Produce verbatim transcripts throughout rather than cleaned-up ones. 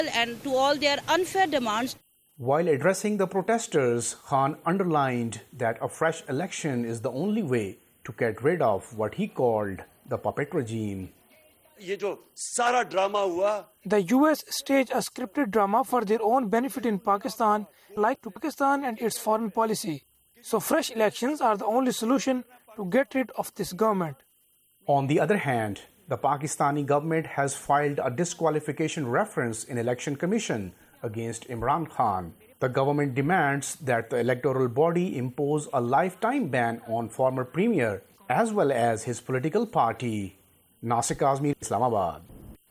and to all their unfair demands. While addressing the protesters, Khan underlined that a fresh election is the only way to get rid of what he called the puppet regime. The U S staged a scripted drama for their own benefit in Pakistan, like to Pakistan and its foreign policy. So fresh elections are the only solution to get rid of this government. On the other hand, the Pakistani government has filed a disqualification reference in Election Commission against Imran Khan. The government demands that the electoral body impose a lifetime ban on former premier as well as his political party. Nasir Kazmi, Islamabad.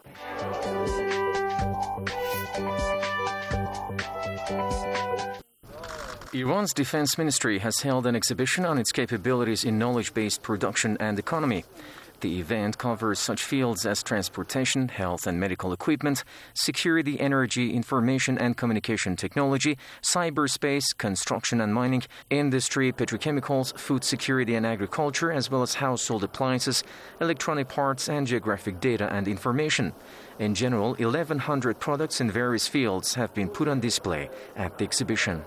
Iran's defense ministry has held an exhibition on its capabilities in knowledge-based production and economy. The event covers such fields as transportation, health and medical equipment, security, energy, information and communication technology, cyberspace, construction and mining, industry, petrochemicals, food security and agriculture, as well as household appliances, electronic parts and geographic data and information. In general, eleven hundred products in various fields have been put on display at the exhibition.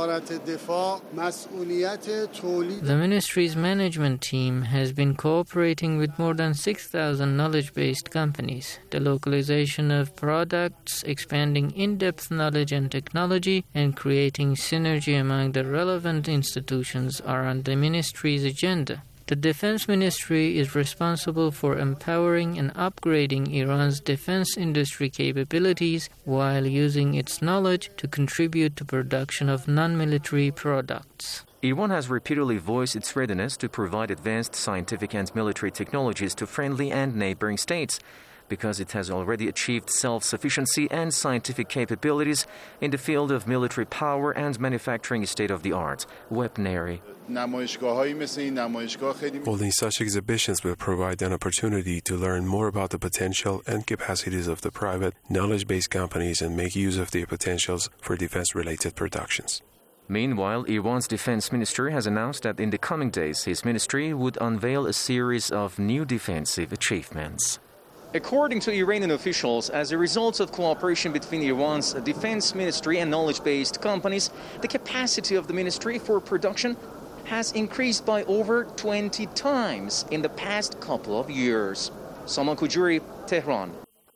The ministry's management team has been cooperating with more than six thousand knowledge-based companies. The localization of products, expanding in-depth knowledge and technology, and creating synergy among the relevant institutions are on the ministry's agenda. The Defense Ministry is responsible for empowering and upgrading Iran's defense industry capabilities while using its knowledge to contribute to production of non-military products. Iran has repeatedly voiced its readiness to provide advanced scientific and military technologies to friendly and neighboring states, because it has already achieved self-sufficiency and scientific capabilities in the field of military power and manufacturing state-of-the-art weaponry. Holding such exhibitions will provide an opportunity to learn more about the potential and capacities of the private, knowledge-based companies and make use of their potentials for defense-related productions. Meanwhile, Iran's defense minister has announced that in the coming days his ministry would unveil a series of new defensive achievements. According to Iranian officials, as a result of cooperation between Iran's defense ministry and knowledge-based companies, the capacity of the ministry for production has increased by over twenty times in the past couple of years. Salman Kujuri, Tehran.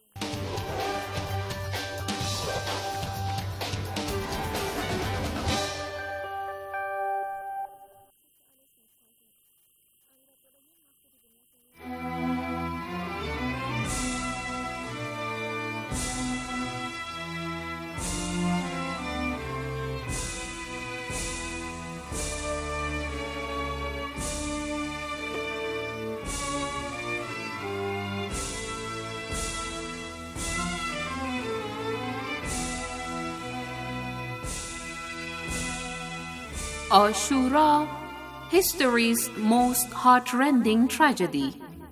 Ashura, history's most heart-rending tragedy.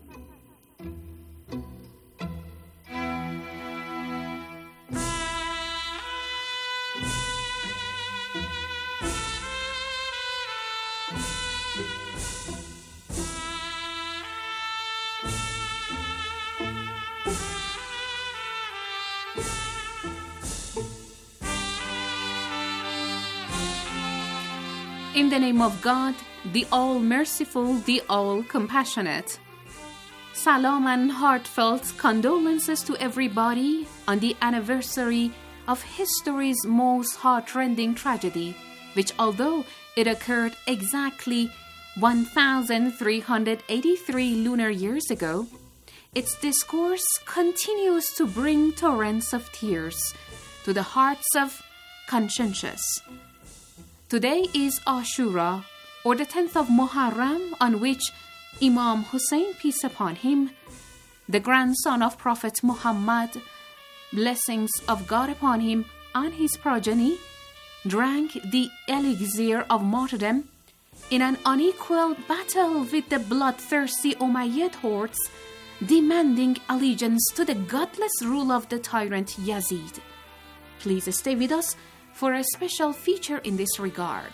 In the name of God, the all-merciful, the all-compassionate. Salam and heartfelt condolences to everybody on the anniversary of history's most heart-rending tragedy, which, although it occurred exactly one thousand three hundred eighty-three lunar years ago, its discourse continues to bring torrents of tears to the hearts of conscientious. Today is Ashura, or the tenth of Muharram, on which Imam Hussein, peace upon him, the grandson of Prophet Muhammad, blessings of God upon him and his progeny, drank the elixir of martyrdom in an unequal battle with the bloodthirsty Umayyad hordes, demanding allegiance to the godless rule of the tyrant Yazid. Please stay with us for a special feature in this regard.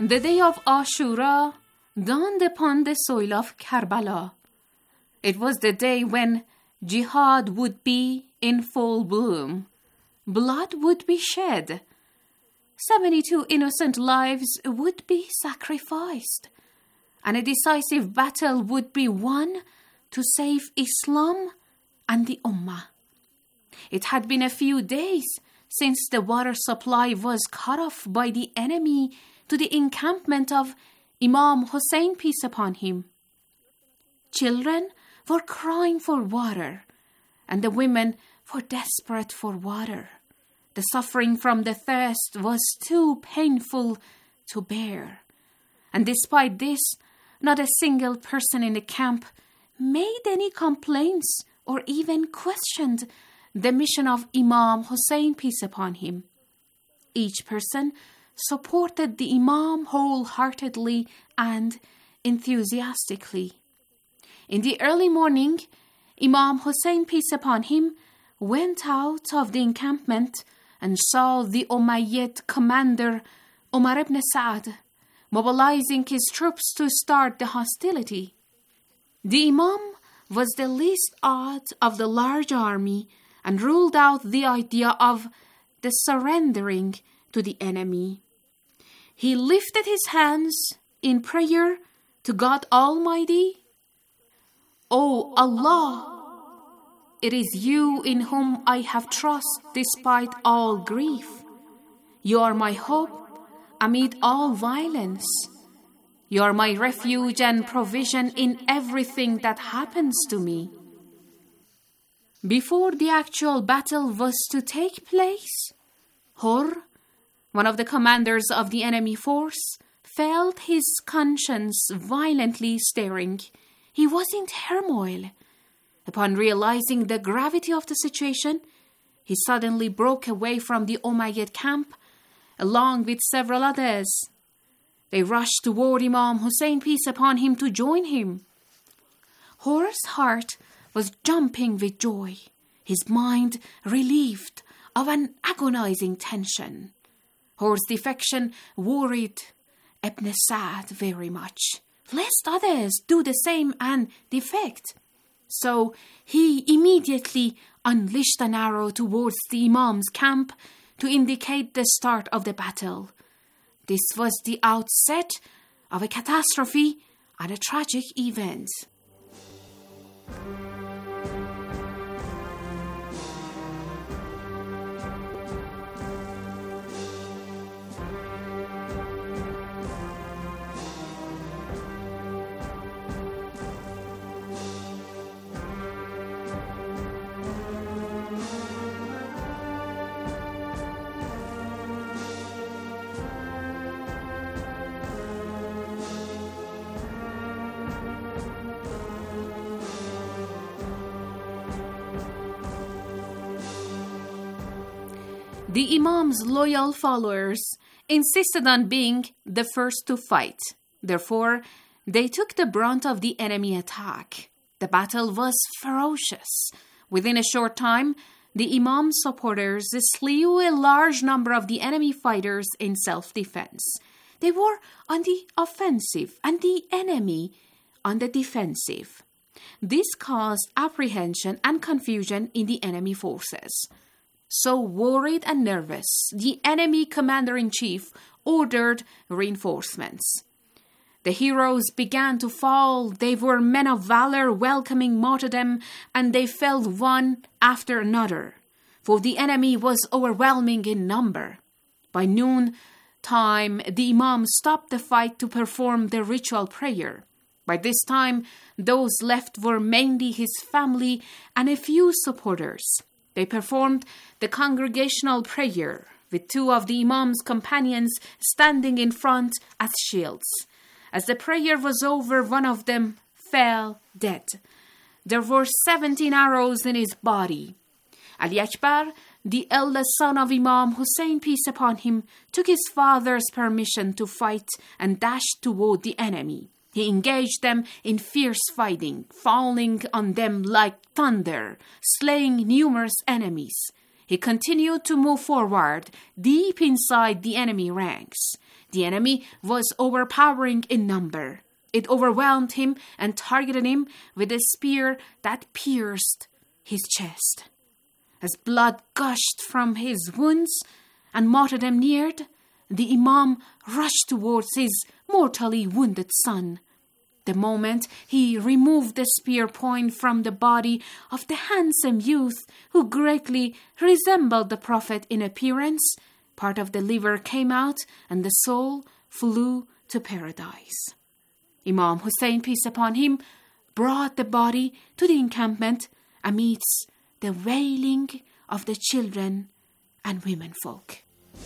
The day of Ashura dawned upon the soil of Karbala. It was the day when jihad would be in full bloom. Blood would be shed. seventy-two innocent lives would be sacrificed. And a decisive battle would be won to save Islam and the Ummah. It had been a few days since the water supply was cut off by the enemy to the encampment of Imam Hussein, peace upon him. Children were crying for water, and the women were desperate for water. The suffering from the thirst was too painful to bear. And despite this, not a single person in the camp made any complaints or even questioned the mission of Imam Hussein, peace upon him. Each person supported the Imam wholeheartedly and enthusiastically. In the early morning, Imam Hussein, peace upon him, went out of the encampment and saw the Umayyad commander Umar ibn Sa'd mobilizing his troops to start the hostility. The Imam was the least odd of the large army and ruled out the idea of the surrendering to the enemy. He lifted his hands in prayer to God Almighty. O Allah, it is you in whom I have trust despite all grief. You are my hope amid all violence. You are my refuge and provision in everything that happens to me. Before the actual battle was to take place, Hur, one of the commanders of the enemy force, felt his conscience violently stirring. He was in turmoil. Upon realizing the gravity of the situation, he suddenly broke away from the Umayyad camp, along with several others. They rushed toward Imam Hussein, peace upon him, to join him. Hur's heart was jumping with joy, his mind relieved of an agonizing tension. Hur's defection worried Ibn Sa'd very much, lest others do the same and defect. So he immediately unleashed an arrow towards the Imam's camp to indicate the start of the battle. This was the outset of a catastrophe and a tragic event. The Imam's loyal followers insisted on being the first to fight. Therefore, they took the brunt of the enemy attack. The battle was ferocious. Within a short time, the Imam's supporters slew a large number of the enemy fighters in self-defense. They were on the offensive and the enemy on the defensive. This caused apprehension and confusion in the enemy forces. So worried and nervous, the enemy commander-in-chief ordered reinforcements. The heroes began to fall. They were men of valor welcoming martyrdom, and they fell one after another, for the enemy was overwhelming in number. By noon time, the Imam stopped the fight to perform the ritual prayer. By this time, those left were mainly his family and a few supporters. They performed the congregational prayer, with two of the Imam's companions standing in front as shields. As the prayer was over, one of them fell dead. There were seventeen arrows in his body. Ali Akbar, the eldest son of Imam Hussein, peace upon him, took his father's permission to fight and dashed toward the enemy. He engaged them in fierce fighting, falling on them like thunder, slaying numerous enemies. He continued to move forward, deep inside the enemy ranks. The enemy was overpowering in number. It overwhelmed him and targeted him with a spear that pierced his chest. As blood gushed from his wounds and martyrdom neared, the Imam rushed towards his mortally wounded son. The moment he removed the spear point from the body of the handsome youth who greatly resembled the Prophet in appearance, part of the liver came out and the soul flew to paradise. Imam Hussein, peace upon him, brought the body to the encampment amidst the wailing of the children and womenfolk.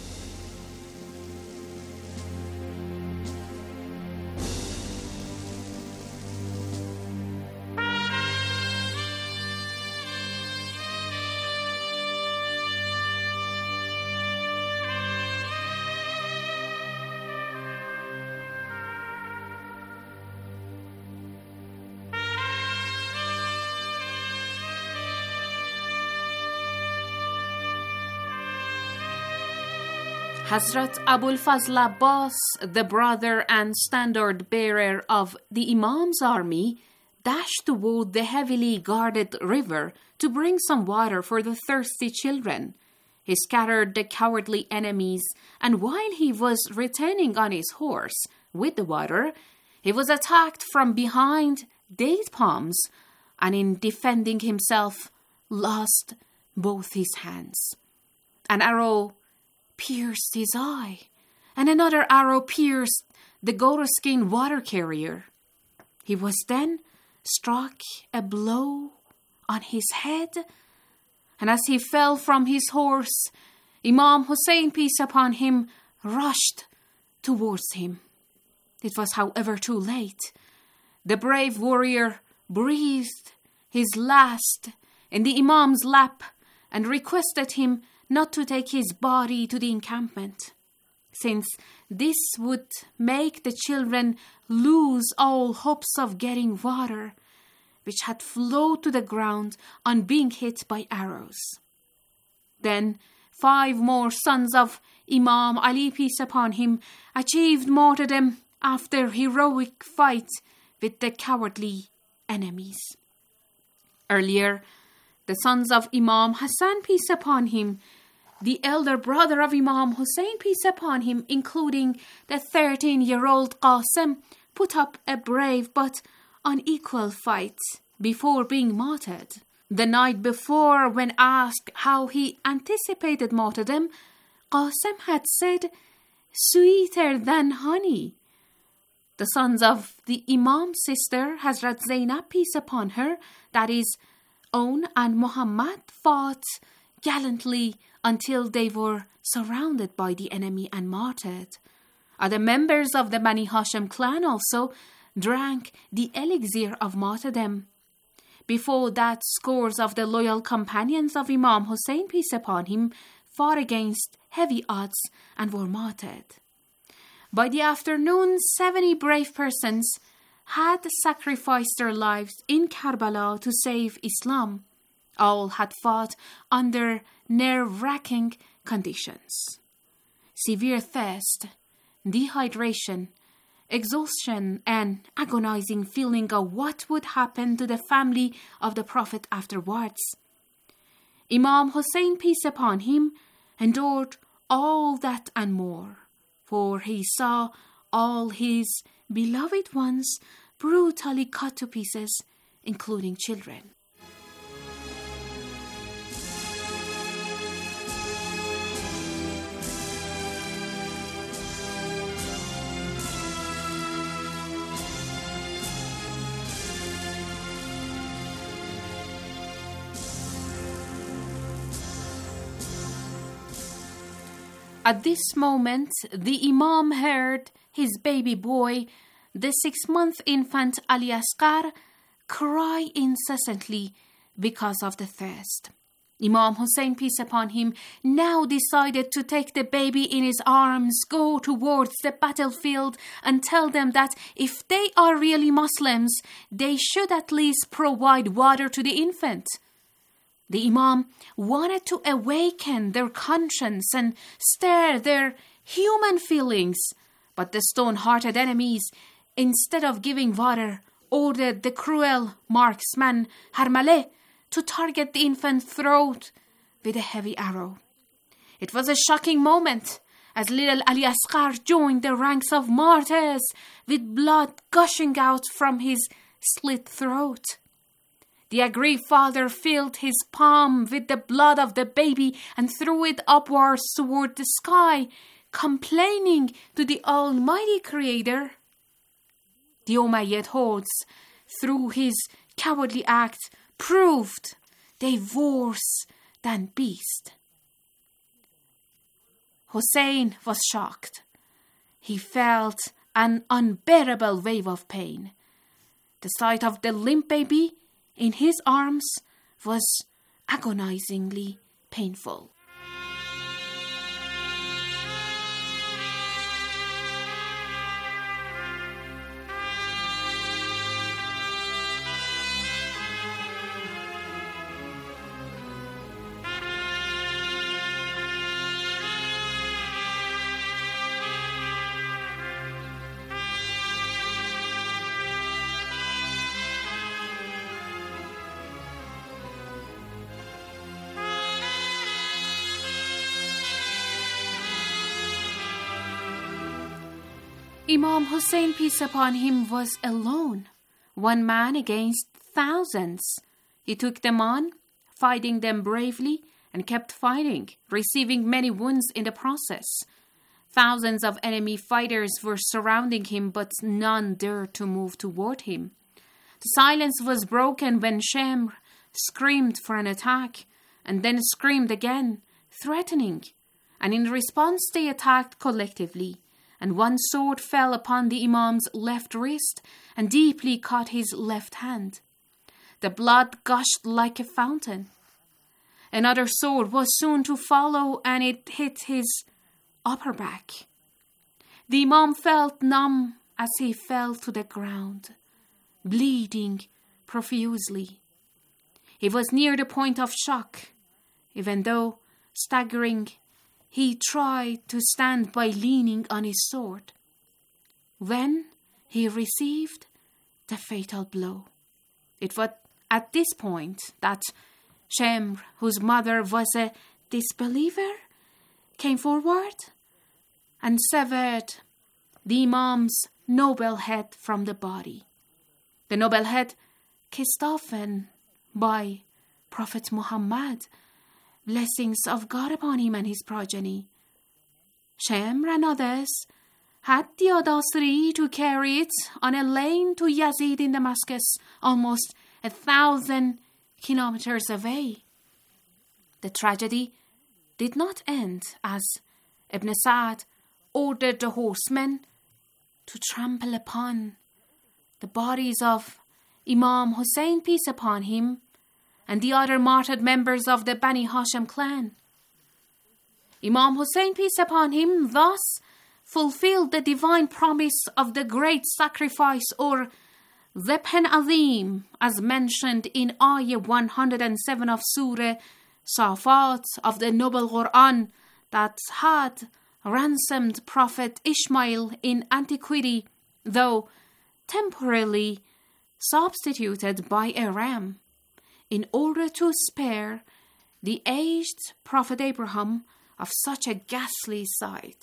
Hazrat Abul Fazl Abbas, the brother and standard bearer of the Imam's army, dashed toward the heavily guarded river to bring some water for the thirsty children. He scattered the cowardly enemies, and while he was returning on his horse with the water, he was attacked from behind date palms, and in defending himself, lost both his hands. An arrow pierced his eye, and another arrow pierced the goatskin water carrier. He was then struck a blow on his head, and as he fell from his horse, Imam Hussein, peace upon him, rushed towards him. It was, however, too late. The brave warrior breathed his last in the Imam's lap and requested him not to take his body to the encampment, since this would make the children lose all hopes of getting water, which had flowed to the ground on being hit by arrows. Then five more sons of Imam Ali, peace upon him, achieved martyrdom after heroic fight with the cowardly enemies. Earlier, the sons of Imam Hassan, peace upon him, the elder brother of Imam Hussein, peace upon him, including the thirteen-year-old Qasim, put up a brave but unequal fight before being martyred. The night before, when asked how he anticipated martyrdom, Qasim had said, "Sweeter than honey." The sons of the Imam's sister, Hazrat Zainab, peace upon her, that is, Aun and Muhammad, fought gallantly until they were surrounded by the enemy and martyred. Other members of the Bani Hashim clan also drank the elixir of martyrdom. Before that, scores of the loyal companions of Imam Hussein, peace upon him, fought against heavy odds and were martyred. By the afternoon, seventy brave persons had sacrificed their lives in Karbala to save Islam. All had fought under nerve-wracking conditions. Severe thirst, dehydration, exhaustion, and agonizing feeling of what would happen to the family of the Prophet afterwards. Imam Hussein, peace upon him, endured all that and more, for he saw all his beloved ones brutally cut to pieces, including children. At this moment, the Imam heard his baby boy, the six-month infant Ali Asghar, cry incessantly because of the thirst. Imam Hussein, peace upon him, now decided to take the baby in his arms, go towards the battlefield, and tell them that if they are really Muslims, they should at least provide water to the infant. The Imam wanted to awaken their conscience and stir their human feelings But the stone-hearted enemies, instead of giving water, ordered the cruel marksman Harmale to target the infant's throat with a heavy arrow. It was a shocking moment as little Ali Asghar joined the ranks of martyrs with blood gushing out from his slit throat. The aggrieved father filled his palm with the blood of the baby and threw it upwards toward the sky, complaining to the Almighty Creator. The Umayyad hordes, through his cowardly act, proved they worse than beast. Hussein was shocked. He felt an unbearable wave of pain. The sight of the limp baby in his arms was agonizingly painful. Imam Hussein, peace upon him, was alone, one man against thousands. He took them on, fighting them bravely, and kept fighting, receiving many wounds in the process. Thousands of enemy fighters were surrounding him, but none dared to move toward him. The silence was broken when Shamr screamed for an attack, and then screamed again, threatening, and in response they attacked collectively. And one sword fell upon the Imam's left wrist and deeply caught his left hand. The blood gushed like a fountain. Another sword was soon to follow, and it hit his upper back. The Imam felt numb as he fell to the ground, bleeding profusely. He was near the point of shock. Even though staggering, he tried to stand by leaning on his sword, when he received the fatal blow. It was at this point that Shamr, whose mother was a disbeliever, came forward and severed the Imam's noble head from the body. The noble head kissed often by Prophet Muhammad, blessings of God upon him and his progeny. Shamr and others had the audacity to carry it on a lane to Yazid in Damascus, almost a thousand kilometers away. The tragedy did not end as Ibn Sa'd ordered the horsemen to trample upon the bodies of Imam Hussein, peace upon him, and the other martyred members of the Bani Hashim clan. Imam Hussein, peace upon him, thus fulfilled the divine promise of the great sacrifice, or Zabh Azim, as mentioned in Ayah one hundred seven of Surah Safat of the Noble Quran, that had ransomed Prophet Ishmael in antiquity, though temporarily substituted by a ram, in order to spare the aged Prophet Abraham of such a ghastly sight.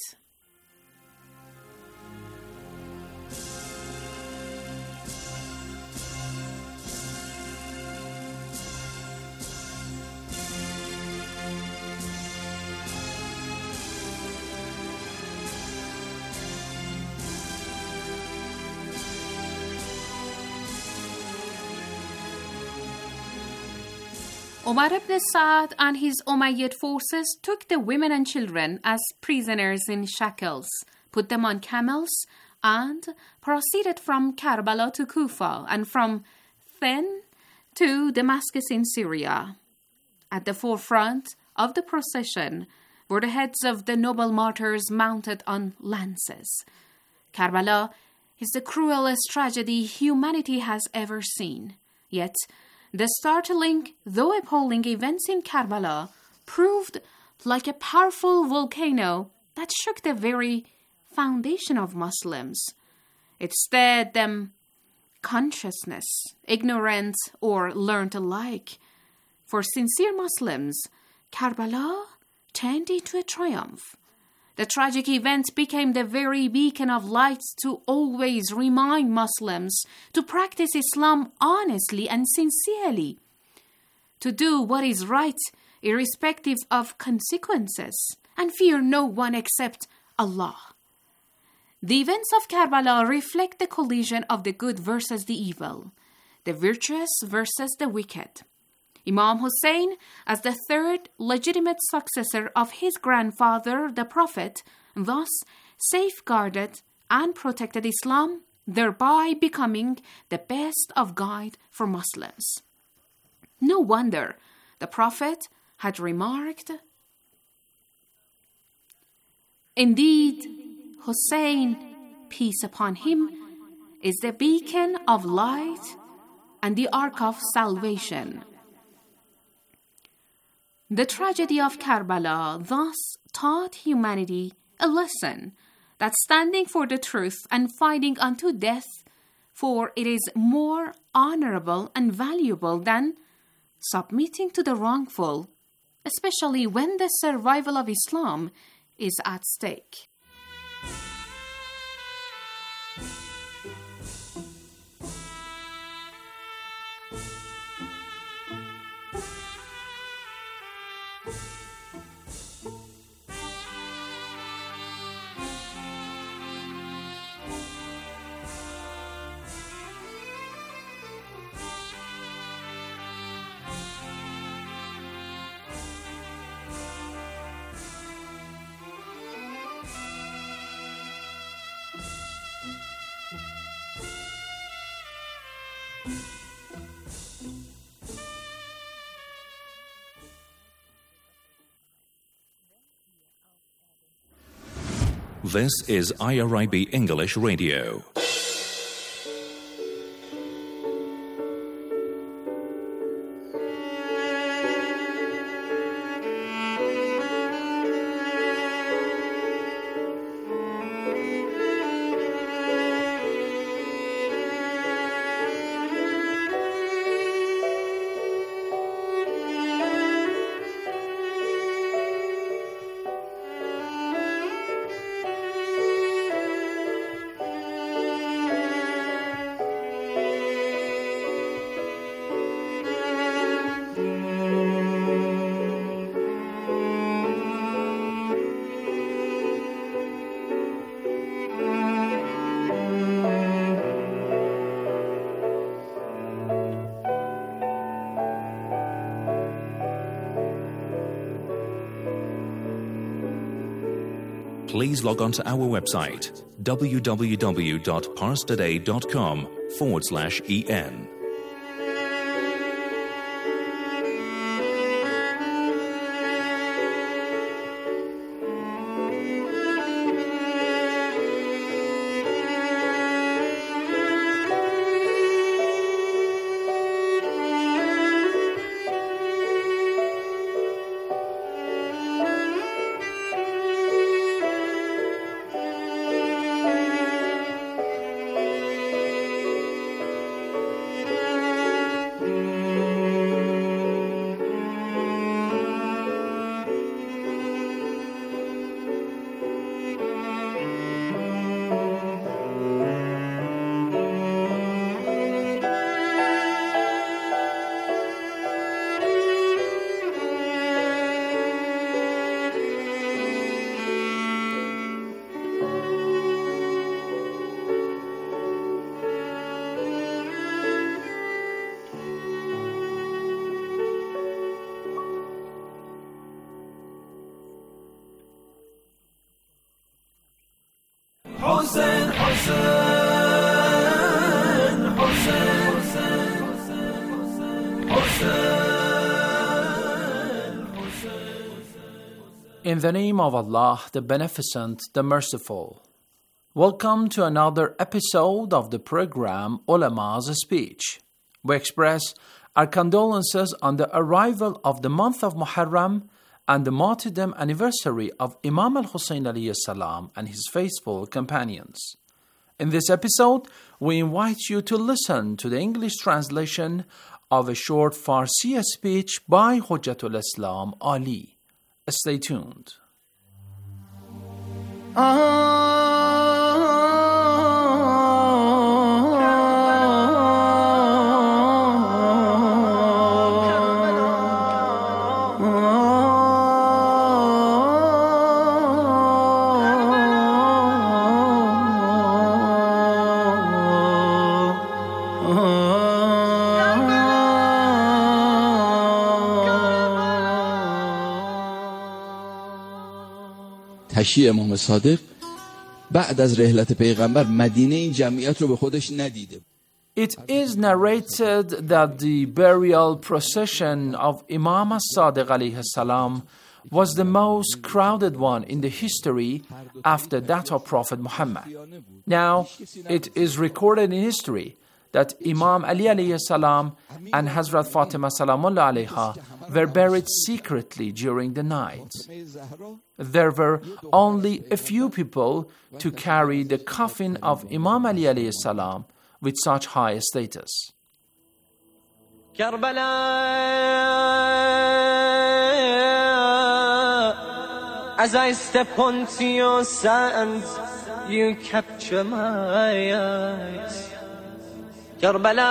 Umar ibn Sa'd and his Umayyad forces took the women and children as prisoners in shackles, put them on camels, and proceeded from Karbala to Kufa and from then to Damascus in Syria. At the forefront of the procession were the heads of the noble martyrs mounted on lances. Karbala is the cruelest tragedy humanity has ever seen. Yet, the startling, though appalling events in Karbala proved like a powerful volcano that shook the very foundation of Muslims. It stirred them consciousness, ignorant or learned alike. For sincere Muslims, Karbala turned into a triumph. The tragic event became the very beacon of light to always remind Muslims to practice Islam honestly and sincerely, to do what is right irrespective of consequences, and fear no one except Allah. The events of Karbala reflect the collision of the good versus the evil, the virtuous versus the wicked. Imam Hussein, as the third legitimate successor of his grandfather, the Prophet, thus safeguarded and protected Islam, thereby becoming the best of guide for Muslims. No wonder the Prophet had remarked, "Indeed, Hussein, peace upon him, is the beacon of light and the ark of salvation." The tragedy of Karbala thus taught humanity a lesson that standing for the truth and fighting unto death, for it is more honorable and valuable than submitting to the wrongful, especially when the survival of Islam is at stake. This is I R I B English Radio. Please log on to our website, www.parstoday.com forward slash en. Hussein, Hussein, Hussein, Hussein, Hussein. In the name of Allah, the Beneficent, the Merciful. Welcome to another episode of the program Ulama's Speech. We express our condolences on the arrival of the month of Muharram and the martyrdom anniversary of Imam al-Hussein alayhi salam and his faithful companions. In this episode, we invite you to listen to the English translation of a short Farsi speech by Hujjatul Islam Ali. Stay tuned. تشییع امام صادق بعد از رحلت پیغمبر مدینه این جمعیت رو به خودش ندیده. It is narrated that the burial procession of Imam as-Sadiq alayhi salam was the most crowded one in the history after that of Prophet Muhammad. Now, it is recorded in history that Imam Ali alayhi salam and Hazrat Fatima salamullah alayha were buried secretly during the night. There were only a few people to carry the coffin of Imam Ali alayhi salam with such high status. Karbala as I step onto your sand, you capture my eyes. Karbala,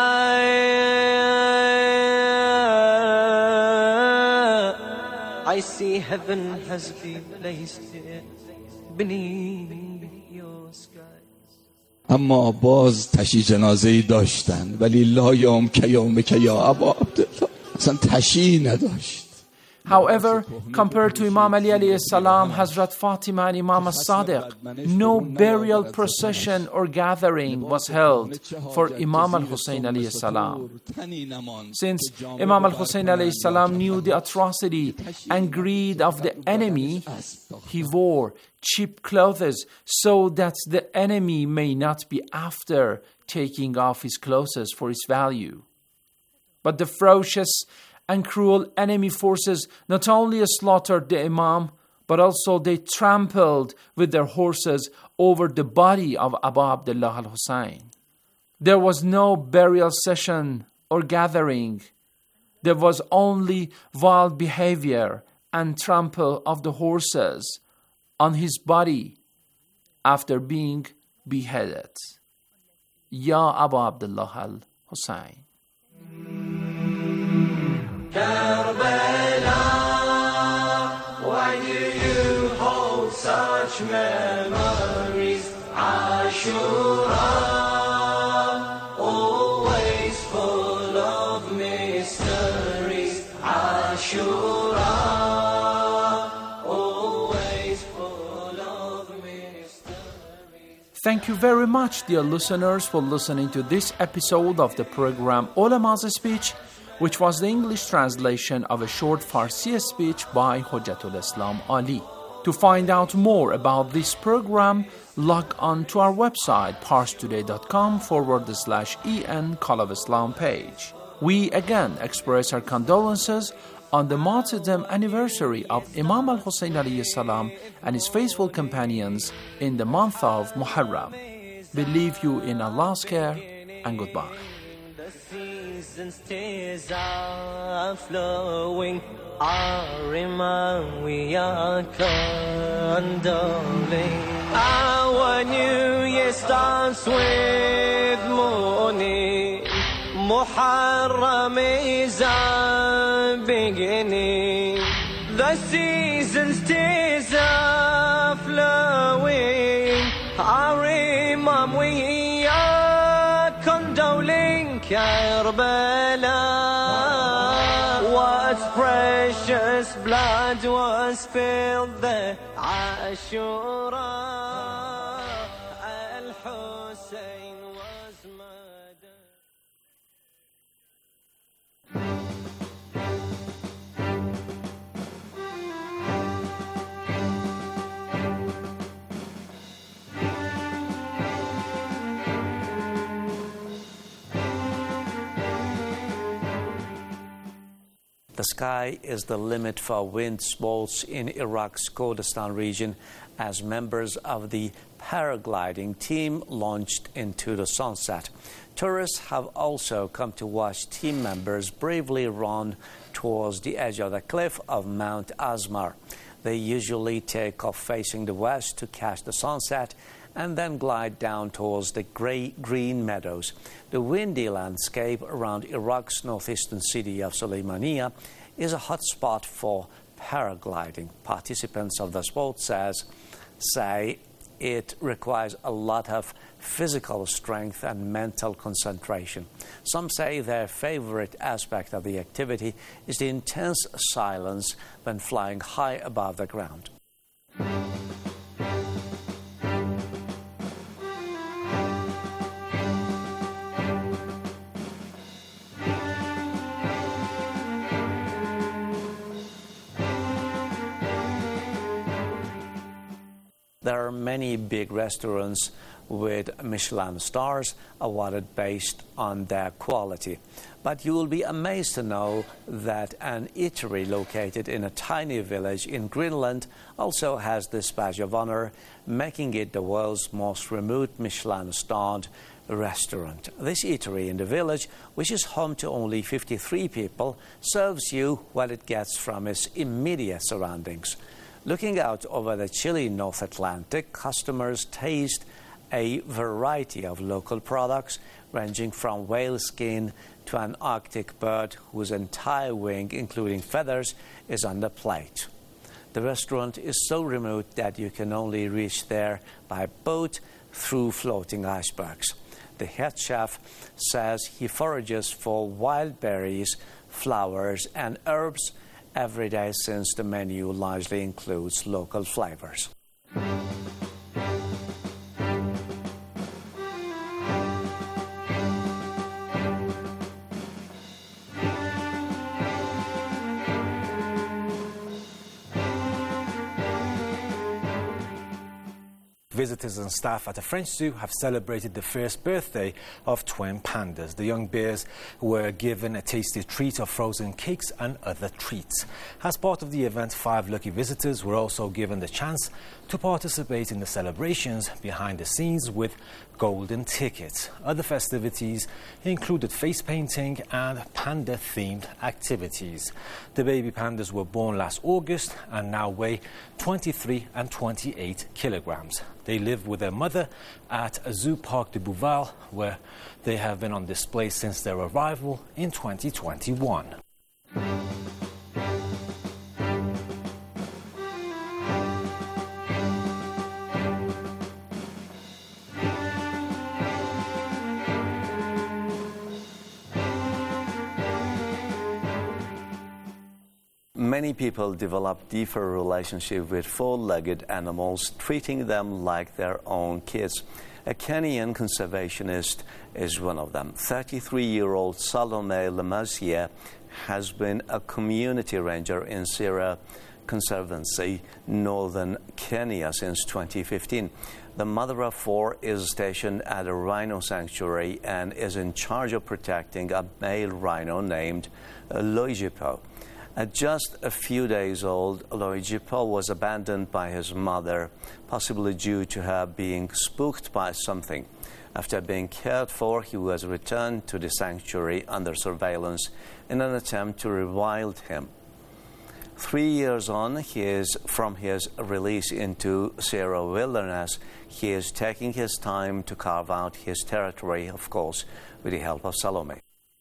I see heaven has been placed here beneath your skies. اما باز تشییع جنازه‌ای داشتن ولی لا یوم که یوم که یا ابا عبدالله اصلا تشییع نداشت. However, compared to Imam Ali alayhi salam, Hazrat Fatima and Imam as-Sadiq, no burial procession or gathering was held for Imam al-Hussein alayhi salam. Since Imam al-Hussein alayhi salam knew the atrocity and greed of the enemy, he wore cheap clothes so that the enemy may not be after taking off his clothes for its value. But the ferocious and cruel enemy forces not only slaughtered the Imam, but also they trampled with their horses over the body of Abu Abdullah al-Hussein. There was no burial session or gathering. There was only wild behavior and trample of the horses on his body after being beheaded. Ya Abu Abdullah al-Hussein. Karbala, why do you hold such memories? Ashura, always full of mysteries. Ashura, always full of mysteries. Thank you very much, dear listeners, for listening to this episode of the program Ulama's Speech, which was the English translation of a short Farsi speech by Hujjatul Islam Ali. To find out more about this program, log on to our website parstoday.com forward slash en Call of Islam page. We again express our condolences on the martyrdom anniversary of Imam al-Hussein alayhi salam and his faithful companions in the month of Muharram. We leave you in Allah's care and goodbye. Since tears are flowing, our Imam we are condoling. Our new year starts with morning. Muharram is our beginning. The season's tears are flowing. Our Imam we are condoling. Karbala, what precious blood was spilled there. Ashura, Al-Hussein was murdered. The sky is the limit for wind sports in Iraq's Kurdistan region as members of the paragliding team launched into the sunset. Tourists have also come to watch team members bravely run towards the edge of the cliff of Mount Asmar. They usually take off facing the west to catch the sunset and then glide down towards the grey green meadows. The windy landscape around Iraq's northeastern city of Sulaymaniyah is a hot spot for paragliding. Participants of the sport says, say it requires a lot of physical strength and mental concentration. Some say their favorite aspect of the activity is the intense silence when flying high above the ground. There are many big restaurants with Michelin stars awarded based on their quality. But you will be amazed to know that an eatery located in a tiny village in Greenland also has this badge of honor, making it the world's most remote Michelin-starred restaurant. This eatery in the village, which is home to only fifty-three people, serves you what it gets from its immediate surroundings. Looking out over the chilly North Atlantic, customers taste a variety of local products, ranging from whale skin to an Arctic bird whose entire wing, including feathers, is on the plate. The restaurant is so remote that you can only reach there by boat through floating icebergs. The head chef says he forages for wild berries, flowers, and herbs every day since the menu largely includes local flavors. Visitors and staff at the French Zoo have celebrated the first birthday of twin pandas. The young bears were given a tasty treat of frozen cakes and other treats. As part of the event, five lucky visitors were also given the chance to participate in the celebrations behind the scenes with golden tickets. Other festivities included face painting and panda-themed activities. The baby pandas were born last August and now weigh twenty-three and twenty-eight kilograms. They live with their mother at Zoo Park de Bouval, where they have been on display since their arrival in twenty twenty-one. Many people develop deeper relationship with four-legged animals, treating them like their own kids. A Kenyan conservationist is one of them. thirty-three-year-old Salome Lemasier has been a community ranger in Sierra Conservancy, northern Kenya, since twenty fifteen. The mother of four is stationed at a rhino sanctuary and is in charge of protecting a male rhino named Loijipo. At just a few days old, Loijipo was abandoned by his mother, possibly due to her being spooked by something. After being cared for, he was returned to the sanctuary under surveillance in an attempt to rewild him. Three years on, he is from his release into Sierra Wilderness. He is taking his time to carve out his territory, of course, with the help of Salome.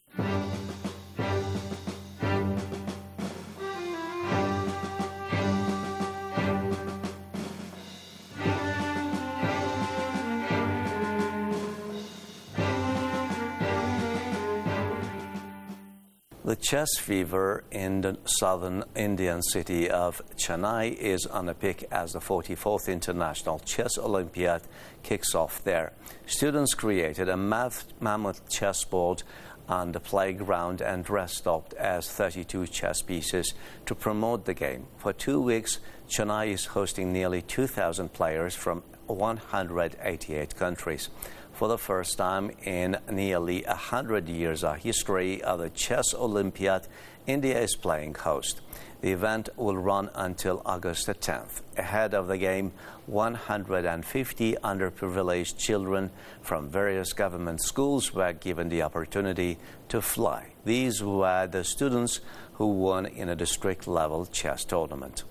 The chess fever in the southern Indian city of Chennai is on a peak as the forty-fourth International Chess Olympiad kicks off there. Students created a mammoth chessboard on the playground and dressed up as thirty-two chess pieces to promote the game. For two weeks, Chennai is hosting nearly two thousand players from one hundred eighty-eight countries. For the first time in nearly one hundred years of history of the Chess Olympiad, India is playing host. The event will run until August the tenth. Ahead of the game, one hundred fifty underprivileged children from various government schools were given the opportunity to fly. These were the students who won in a district-level chess tournament.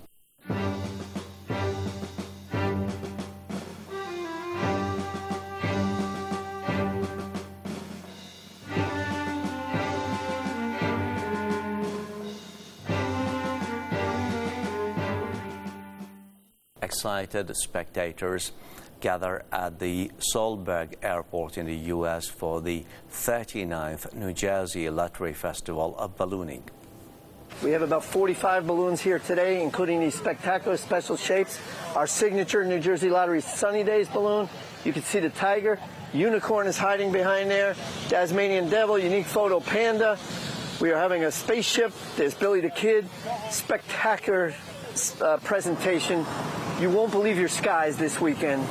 Excited spectators gather at the Solberg Airport in the U S for the thirty-ninth New Jersey Lottery Festival of Ballooning. We have about forty-five balloons here today, including these spectacular special shapes. Our signature New Jersey Lottery Sunny Days balloon. You can see the tiger. Unicorn is hiding behind there. Tasmanian Devil, unique photo panda. We are having a spaceship. There's Billy the Kid. Spectacular uh, presentation. You won't believe your skies this weekend.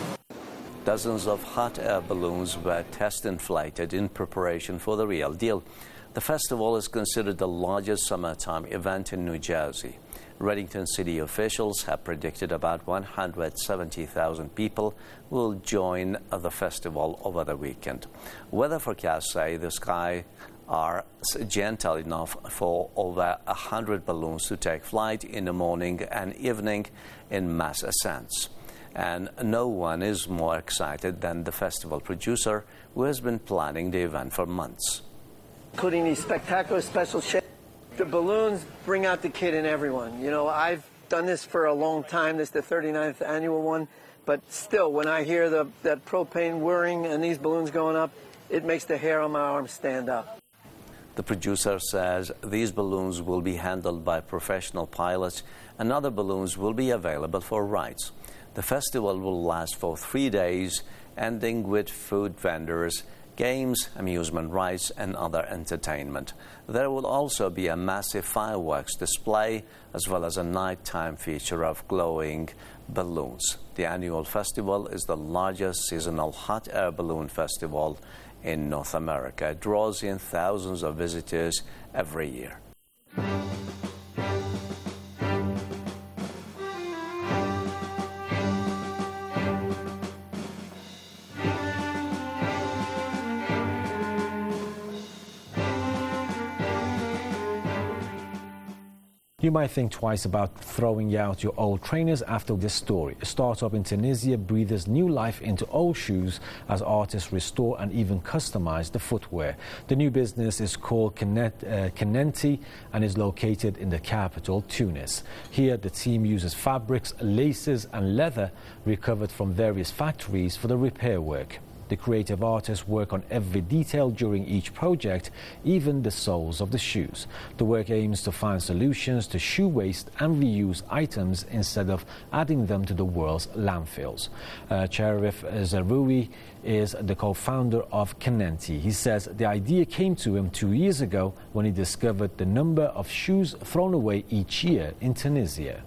Dozens of hot air balloons were test inflated in preparation for the real deal. The festival is considered the largest summertime event in New Jersey. Reddington city officials have predicted about one hundred seventy thousand people will join the festival over the weekend. Weather forecasts say the sky are gentle enough for over one hundred balloons to take flight in the morning and evening in mass ascents. And no one is more excited than the festival producer, who has been planning the event for months. Including these spectacular special shapes. The balloons bring out the kid in everyone. You know, I've done this for a long time. This is the thirty-ninth annual one. But still, when I hear the, that propane whirring and these balloons going up, it makes the hair on my arm stand up. The producer says these balloons will be handled by professional pilots and other balloons will be available for rides. The festival will last for three days, ending with food vendors, games, amusement rides, and other entertainment. There will also be a massive fireworks display as well as a nighttime feature of glowing balloons. The annual festival is the largest seasonal hot air balloon festival in North America. It draws in thousands of visitors every year. You might think twice about throwing out your old trainers after this story. A startup in Tunisia breathes new life into old shoes as artists restore and even customize the footwear. The new business is called Kenenti and is located in the capital, Tunis. Here, the team uses fabrics, laces and leather recovered from various factories for the repair work. The creative artists work on every detail during each project, even the soles of the shoes. The work aims to find solutions to shoe waste and reuse items instead of adding them to the world's landfills. Uh, Cherif Zaroui is the co-founder of Kenenti. He says the idea came to him two years ago when he discovered the number of shoes thrown away each year in Tunisia.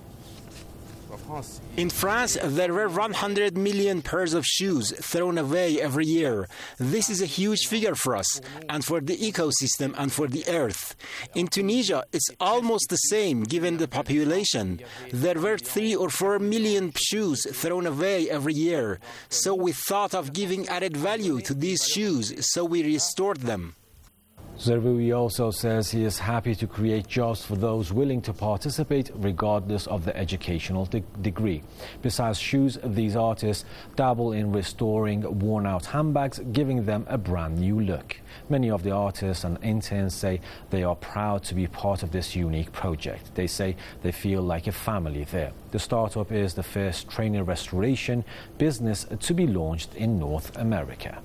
In France, there were one hundred million pairs of shoes thrown away every year. This is a huge figure for us, and for the ecosystem and for the earth. In Tunisia, it's almost the same given the population. There were three or four million shoes thrown away every year. So we thought of giving added value to these shoes, so we restored them. Zaroui also says he is happy to create jobs for those willing to participate regardless of their educational de- degree. Besides shoes, these artists dabble in restoring worn-out handbags, giving them a brand new look. Many of the artists and interns say they are proud to be part of this unique project. They say they feel like a family there. The startup is the first trainer restoration business to be launched in North America.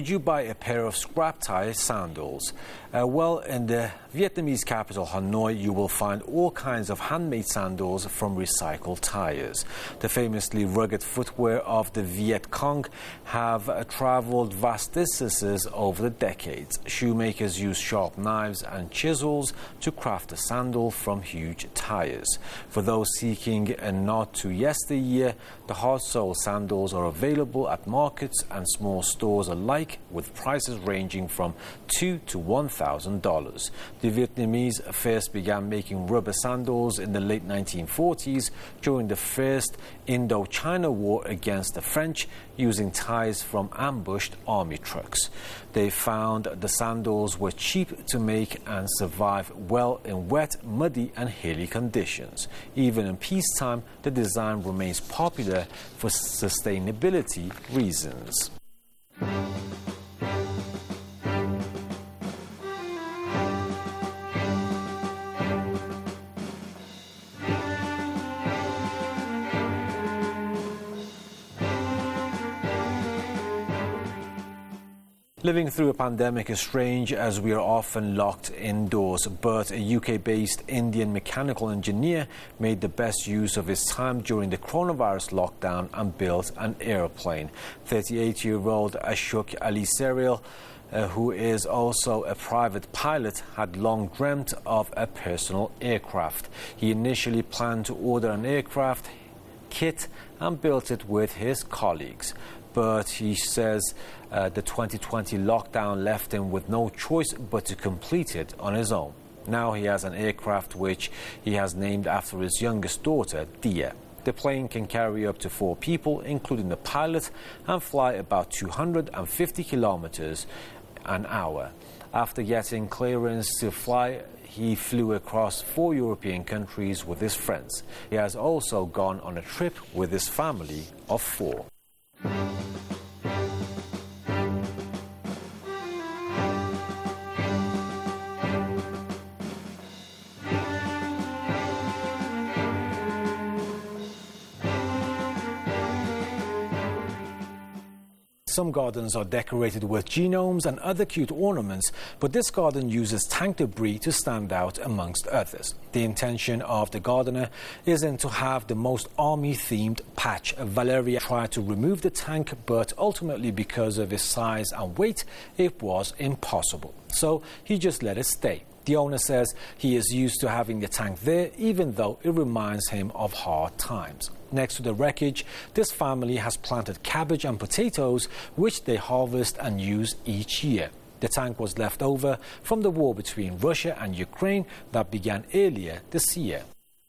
Would you buy a pair of scrap tire sandals? Uh, well, in the Vietnamese capital, Hanoi, you will find all kinds of handmade sandals from recycled tires. The famously rugged footwear of the Viet Cong have uh, traveled vast distances over the decades. Shoemakers use sharp knives and chisels to craft a sandal from huge tires. For those seeking a nod to yesteryear, the hard-sole sandals are available at markets and small stores alike, with prices ranging from two to one thousand dollars. The Vietnamese first began making rubber sandals in the late nineteen forties during the First Indochina War against the French, using ties from ambushed army trucks. They found the sandals were cheap to make and survive well in wet, muddy and hilly conditions. Even in peacetime, the design remains popular for sustainability reasons. Living through a pandemic is strange, as we are often locked indoors, but a U K-based Indian mechanical engineer made the best use of his time during the coronavirus lockdown and built an airplane. thirty-eight-year-old Ashok Ali Serial, uh, who is also a private pilot, had long dreamt of a personal aircraft. He initially planned to order an aircraft kit and built it with his colleagues. But he says uh, the twenty twenty lockdown left him with no choice but to complete it on his own. Now he has an aircraft which he has named after his youngest daughter, Dia. The plane can carry up to four people, including the pilot, and fly about two hundred fifty kilometers an hour. After getting clearance to fly, he flew across four European countries with his friends. He has also gone on a trip with his family of four. Some gardens are decorated with genomes and other cute ornaments, but this garden uses tank debris to stand out amongst others. The intention of the gardener isn't to have the most army-themed patch. Valeria tried to remove the tank, but ultimately, because of its size and weight, it was impossible. So he just let it stay. The owner says he is used to having the tank there, even though it reminds him of hard times. Next to the wreckage, this family has planted cabbage and potatoes, which they harvest and use each year. The tank was left over from the war between Russia and Ukraine that began earlier this year.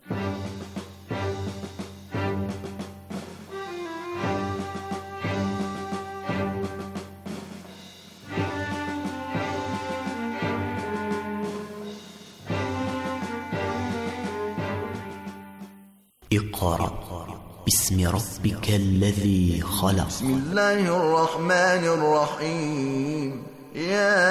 اقرأ باسم ربك الذي خلق. بسم الله الرحمن الرحيم. يا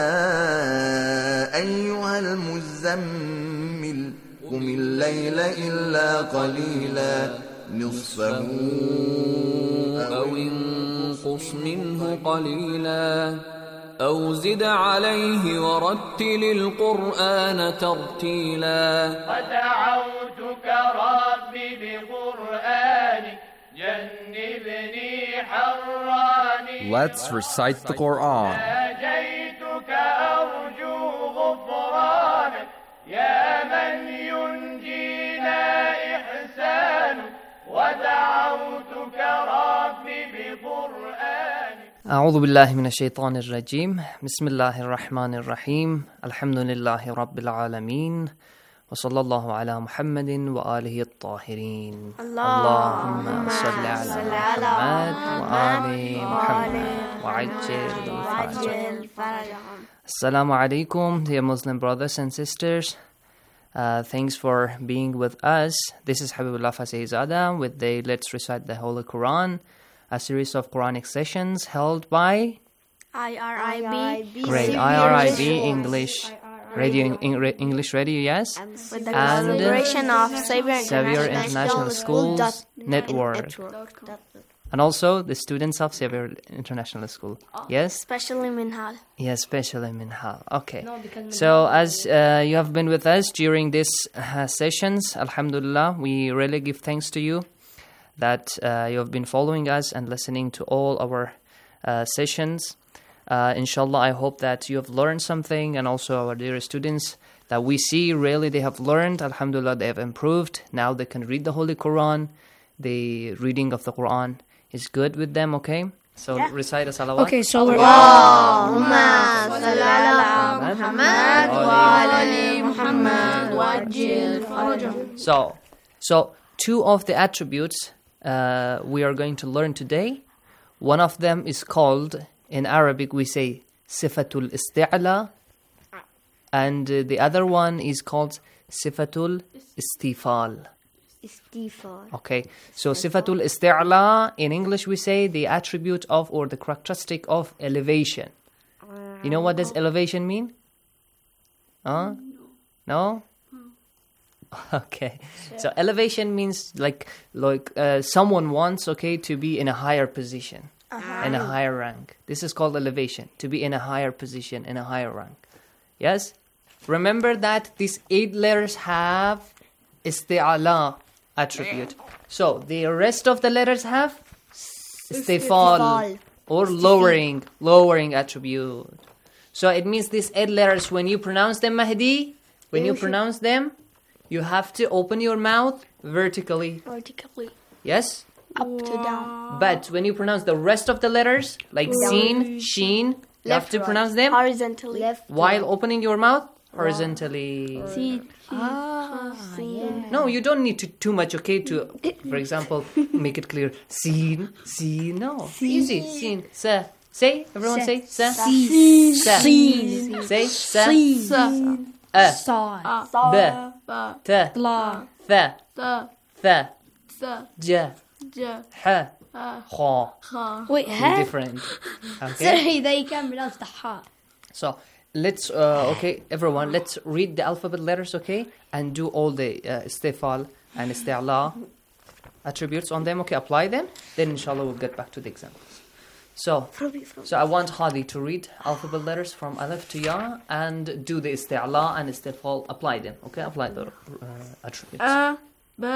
أيها المزمل قم الليل إلا قليلا نصفه أو انقص منه قليلا أو زد عليه ورتل القرآن ترتيلا. ودعوتك ربي بقرآنك جنبني حراني. Let's recite the Quran. ناجيتك أرجو غفرانك يا من ينجينا إحسانك. ودعوتك ربي بقرآنك. أعوذ بالله من الشيطان الرجيم. بسم الله الرحمن الرحيم. الحمد لله رب العالمين. وصلى الله على محمد وآله الطاهرين. اللهم صل على محمد وآل محمد وعجل فرجهم. Assalamu alaikum, dear Muslim brothers and sisters. Uh, thanks for being with us. This is Habibullah Fasehzada with the Let's Recite the Holy Quran, a series of Quranic sessions held by I R I B. Great, I R I B English Radio, in, in, English Radio, yes. And with the collaboration of Xavier International, International Schools Network. And also the students of Xavier International School. Oh, Yes? Especially Minhal. Yes, especially Minhal. Okay. No, because So Minhal- as uh, you have been with us during these uh, sessions, Alhamdulillah, we really give thanks to you that uh, you have been following us and listening to all our uh, sessions. Uh, inshallah, I hope that you have learned something, and also our dear students that we see really they have learned. Alhamdulillah, they have improved. Now they can read the Holy Quran. The reading of the Quran is good with them, okay? So Yeah. recite a salawat. Okay, so we're Allahumma salli ala Muhammad wa ali Muhammad wajil farajahum. So, so two of the attributes uh, we are going to learn today. One of them is called, in Arabic we say, sifatul isti'la, and uh, the other one is called sifatul istifal. Istighfar. Okay, so sifatul isti'la, in English we say the attribute of or the characteristic of elevation. You know what does elevation mean? Huh? No? Okay, so elevation means like like uh, someone wants, okay, to be in a higher position, Uh-huh. in a higher rank. This is called elevation, to be in a higher position, in a higher rank. Yes? Remember that these eight letters have isti'ala attribute. So the rest of the letters have istifal Istifal. or lowering, lowering attribute. So it means these eight letters, when you pronounce them, Mahdi, when you You should- pronounce them, you have to open your mouth vertically. Vertically. Yes? Up to down. But when you pronounce the rest of the letters, like Down. Sin, Sheen, you have Left, to right. pronounce them Horizontally. Left. while opening your mouth horizontally. Sin. Ah, sin. No, you don't need to too much, okay, to, for example, make it clear. Sin, sin, no. Easy. Sin, sa. Say, everyone say, sa. Sin. Sa. Sin. Say, sa. Sin. A. Sa. B. Ta. La. Tha. Ta. Tha. Sa. Ja. Ja. Ha. Ha. Kha. Ha. Wait, Be different. Okay. Sorry, they can pronounce the ha. So let's uh, okay, everyone, let's read the alphabet letters, okay, and do all the uh, istifal and isti'la attributes on them. Okay, apply them. Then inshallah we'll get back to the examples. So, so I want Hadi to read alphabet letters from Alif to Ya and do the isti'la and istifal. Apply them. Okay, apply the uh, attributes. A, B,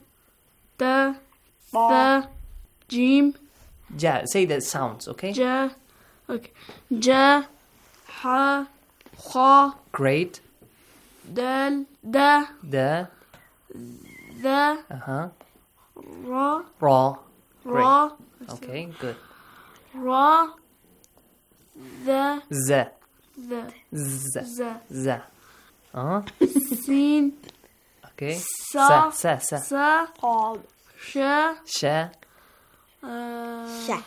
T, Th, Jim, Ja, say the sounds. Okay. J, okay, J, H, Kha, Great. Dal, Da, The. The, Uh huh. Ra, Ra. Great. Ra, Okay, good. Ra, The, Z. The, Z. Z, Z. Uh huh. Sin, Okay. Sa, Sa. Sa. Sa, Sha, Sha. uh, Sha.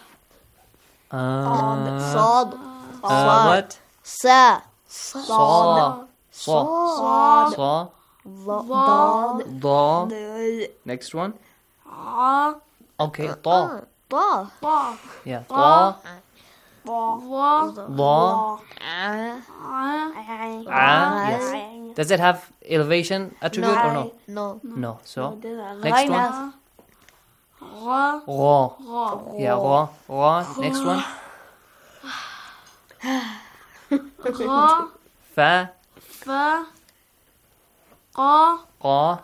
Uh, Sad. uh, what? Sa. Saw. Sad. Saw. Sad. Saw. Dad. Da. Dal. Next one. A, Okay. Ta. Da. Ba, Yeah. Ta. Va, La. Ah. A, Ah. Yes. Does it have elevation attribute or no? No. No. So No. next one. Ra, Ra. Ra, Yeah. Ra. Ra. Next one. Ra, Fa. Fa, Qa, Qa.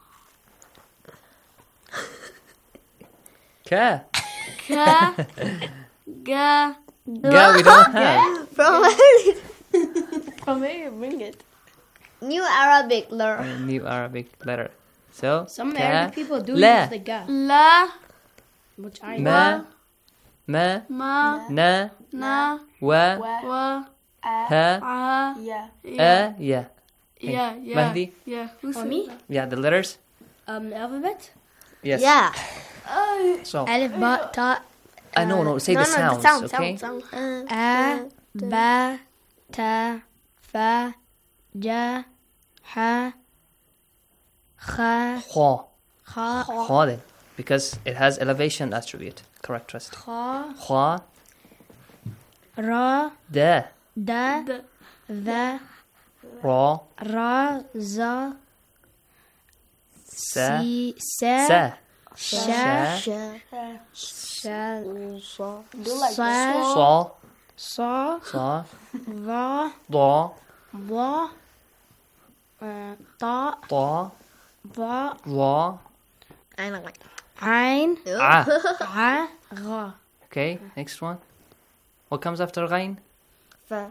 Ka. Ka, Ga, Ga we don't have. From where? From where you bring it? New Arabic letter. A new Arabic letter. So Some ka. Arabic people do La. use the ga. La, which I Ma. Ma. Ma, Na. Na, Wa. Wa, Ha. A, Yeah. A. Yeah. Okay. yeah, yeah. Mahdi. Yeah, who's For me? Yeah, the letters. Um, the alphabet? Yes. Yeah. So. Alif, ba, ta. Uh, no, no. Say No, the no, sounds. sound, Okay. sound, sound. A, ba, ta, fa, ja, ha, kha, Kha. kha, Kha then, because it has elevation attribute characteristic. kha, Kha. ra, Da. da, the, Ra. ra, za, Sa. si, sa, Sa. Sha. Sha. Sha. Sa. Do like Sa. Saw. Saw. Saw. Va. Daw. Va. Uh, Ta. Daw. Va. Raw. Ein. Ein. Ah. Ra. Ra. Okay, next one. What comes after Ghain? Fa.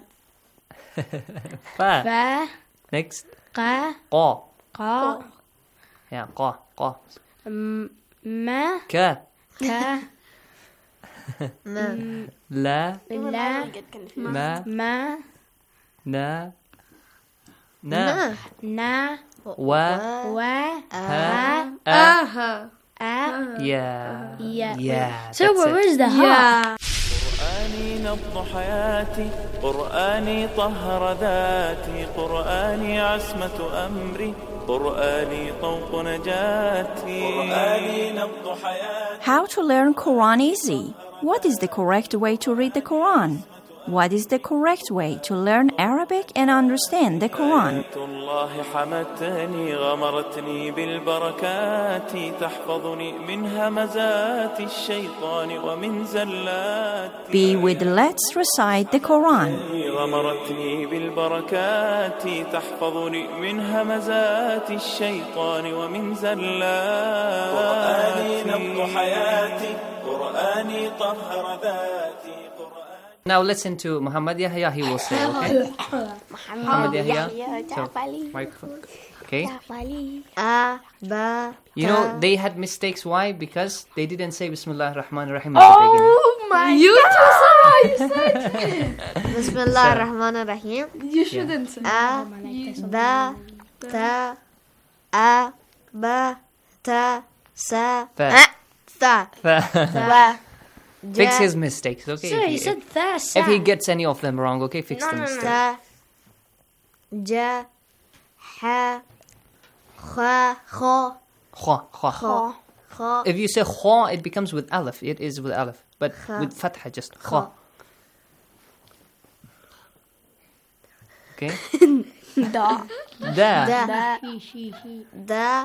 Fa. Fa. Next. Qa. Qa. Qa. Yeah, Qa. Qa. M- Ma. Ka. Ka. Na. La. La. Ma. Ma. Na. Na. Na. Wa. Wa. Ha. A. Uh-huh. A. Yeah. Yeah. Yeah. So that's where it. is the ha? قرآني نبض حياتي قرآني طهر ذاتي قرآني عصمة أمري قرآني طوق نجاتي قرآني نبض حياتي. How to learn Quran easy? What is the correct way to read the Quran? What is the correct way to learn Arabic and understand the Quran? الله حمتني غمرتني بالبركات تحفظني من همزات الشيطان ومن زلات. Be with Let's Recite the Quran. غمرتني بالبركات تحفظني من همزات الشيطان ومن زلات. قرآني نبض حياتي قرآني طهر ذاتي. Now listen to Muhammad Yahya, he will say, okay? Muhammad Yahya. So, microphone. Okay. A. Ba. You know, they had mistakes. Why? Because they didn't say Bismillah ar-Rahman ar-Rahim at the beginning. Oh my you God! You said Bismillah ar-Rahman ar-Rahim. You shouldn't say A. Ba. Ta. A. Ba. Ta. Sa. Fa. Sa. Fa. Fix his mistakes, okay? Sir, if he he, said if, tha, sa. if he gets any of them wrong, okay, fix No, the no, no. mistake. Ta. Ja. Ha. Kha. Kha. Kha, kha. Kha. Kha. If you say kha, it becomes with alif. It is with alif. But Kha. with fatha, just kha. Okay? Da. Da. Da. He, she, he. Da.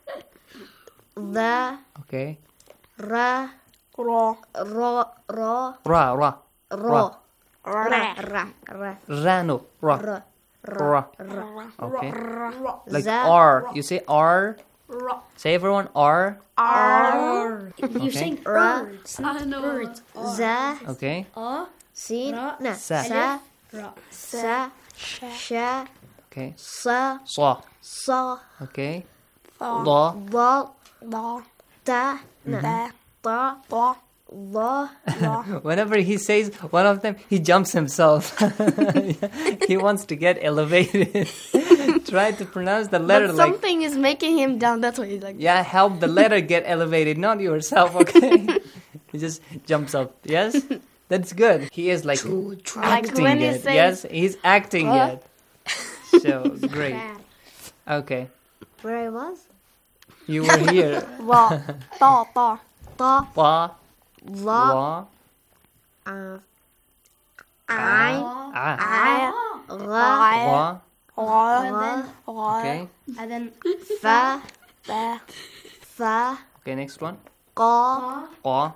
Da. Okay. Ra. Ra. Ra. Ra. Ra, ra. Ra. Ra. Ra. Ra. Ra, no. Ra. Ra. Ra. Ra. Okay. Ra. Like Za. R. You say R. Ra. Say everyone R. R. You're Okay. saying Ra. birds, not I know. birds. Za. Okay. A. Sin. Ra. Na. Sa. Sa. Ra. Sa. Sha. Okay. Sa. Sa. Sa. Okay. Tha. Da. Da. Da. Ta. Na. Da. Ta. Da. La. Whenever he says one of them, he jumps himself. He wants to get elevated. Try to pronounce the letter But like... something is making him down. That's why he's like. Yeah, help the letter get elevated, not yourself, okay? He just jumps up. Yes? That's good. He is like acting when he it. says- Yes, he's acting Huh? it. So, great. Okay. Where I was? You were here. Wa. Ta. Ta. Ta. Wa. La. Wa. Uh, I. Ah. I. Ra. Wa. Ra. Ra. Okay. And then Fa. Fa. Fa. Okay, next one. Qa. Qa.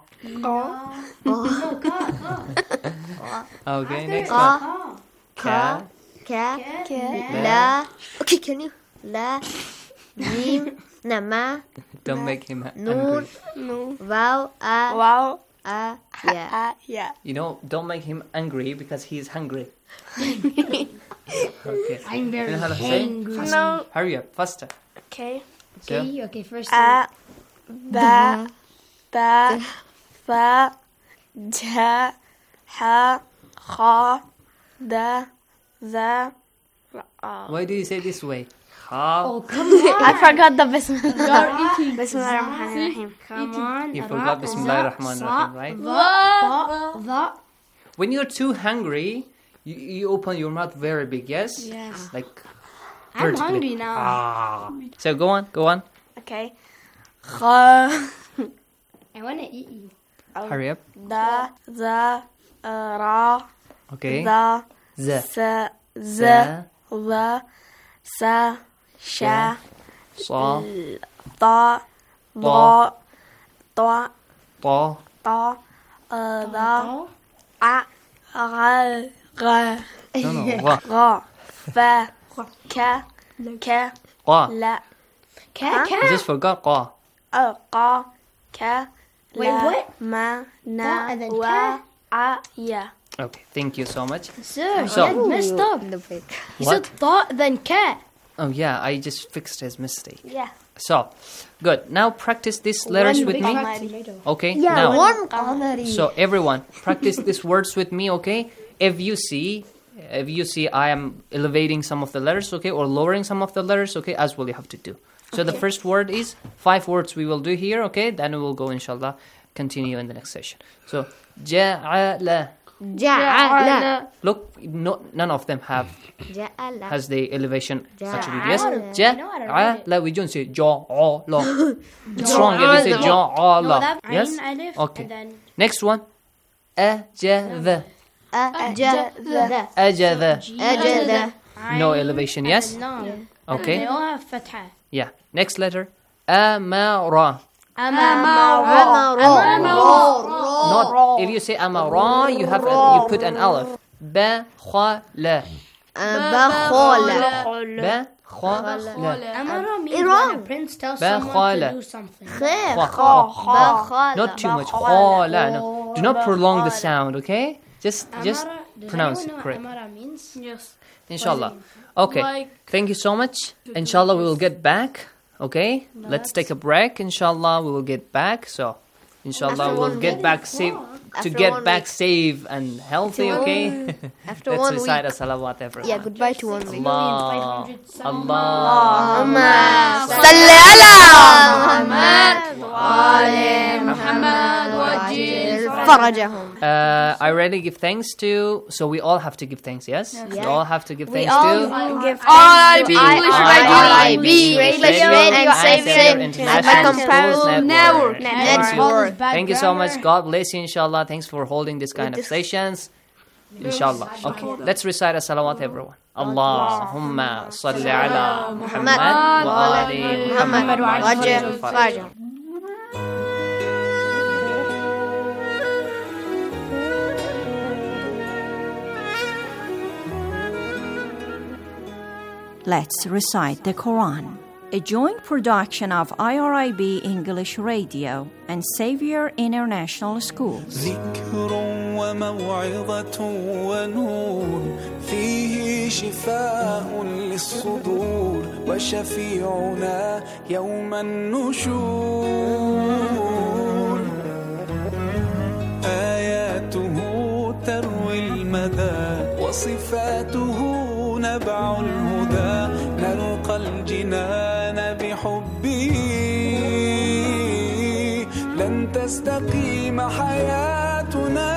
Qa. Okay, next Qa. one. Ka. Ka. Ka. La. Okay, can you? La. Mim. Nama. Don't make him Noon. angry. No. Wow. A. Wow. A. Yeah. Ah. Yeah. You know, don't make him angry because he's hungry. Okay. I'm very You know how to say? angry. No. Hurry up, faster. Okay. So, Okay, okay, first. A. Ba. Ba. Fa. Ja. Ha. Kha. Da. Za. Ra. why do you say this way? Ha. Oh, come on. I forgot the Bismillah. You're eating. Bismillahirrahmanirrahim. Come on. You forgot Bismillah ar-Rahman ar-Rahim, right? The, the, When you're too hungry, you, you open your mouth very big, yes? Yes. Like, I'm vertically. hungry now. Ah. So go on, go on. Okay. Kha. I want to eat you. Hurry up. Da. Za. uh, Ra. Okay. Da. Z. Sa. Z. La. Sa. Sha. Sa. Ta. Da. طا طا طا ضا ع غ غ No, no, غا. غا فا كا كا قا. لا Ka- ها؟ I just forgot قا. أه، قا كا Wait, لا what? ما نا Qa and then و ka? ع يا. Okay, thank you so much. Sir, So- you messed up. He What? said thought, then cat. Oh yeah, I just fixed his mistake. Yeah. So, good. Now practice these letters One with big me. tomato. Okay. Yeah, now. one qamari. So everyone, practice these words with me. Okay. If you see, if you see, I am elevating some of the letters. Okay, or lowering some of the letters. Okay, as well you have to do. So the Okay. first word is five words we will do here. Okay. Then we will go inshallah continue in the next session. So ja'ala. Ja'ala. Look, no, none of them have Ja'ala. has the elevation Ja'ala. attribute. Yes, I know how to read it. ja'ala. We don't say ja'ala. It's Ja'ala. wrong if we say No, ja'ala. that Yes. ayn, alif, Okay. and then- Next one. Ajadha. Ajadha. Ajadha. Ajadha. No elevation. Yes. No. Okay. They all have fatha. Yeah. Next letter. Amara. Not if you say amara, you have a, you put an alif. Bakhala. Bakhala. Bakhala. Amara means Wrong. when a prince tells someone Bakhala. to do something. Khair. Kha- kha. Bakhala. Not too much. Khala. No. Do not prolong the sound. Okay. Just just Amara, does pronounce anyone it know correct. what Amara means? Yes. Inshallah. Okay. Like- Thank you so much. Inshallah, we will get back. Okay. Let's take a break. Inshallah, we will get back. So, inshallah, After we'll one get week. back safe to After get one back week. safe and healthy. After Okay. one- after Let's one recite week. a salawat everyone. Yeah, goodbye to one week. Allah. Allah. Allahumma salli ala Muhammad wa ali Muhammad wajil farajahum. Uh, I really give thanks to. So we all have to give thanks. Yes. We Yeah. all have to give We thanks all to. give I thanks to English I- Radio. I- I- B, Radio English and Radio and Savior Savior International International Schools Network. Network. Thank you. Network. Thank you so much. God bless you, inshallah. Thanks for holding this kind of this- sessions. Inshallah. Okay, let's recite a salawat, everyone. Allahumma salli ala Muhammad wa ali Muhammad wajil farajahum. Let's recite the Quran. A joint production of I R I B English Radio and Xavier International Schools. ذكر وموعظة ونور فيه شفاء للصدور وشفيعنا يوم النشور آياته تروي المدى وصفاته نبع الهدى نلقى الجنان بحبه لن تستقيم حياتنا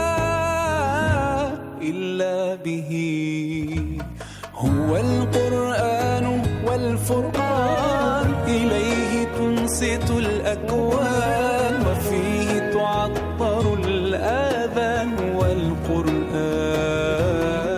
إلا به هو القرآن والفرقان إليه تنصت الأكوان وفيه تعطر الآذان والقرآن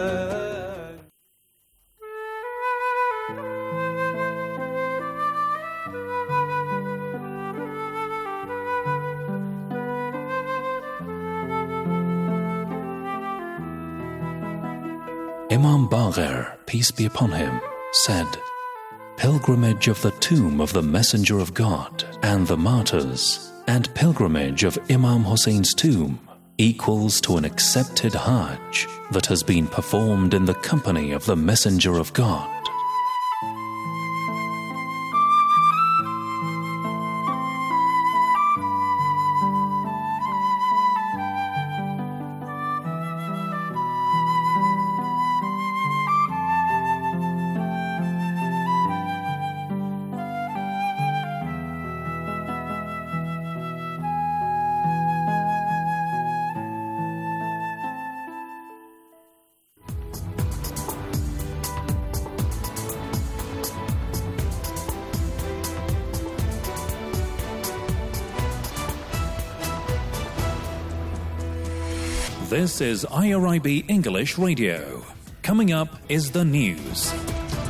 Imam Bagher, peace be upon him, said, "Pilgrimage of the tomb of the Messenger of God and the martyrs, and pilgrimage of Imam Hussein's tomb equals to an accepted Hajj that has been performed in the company of the Messenger of God." This is I R I B English Radio. Coming up is the news.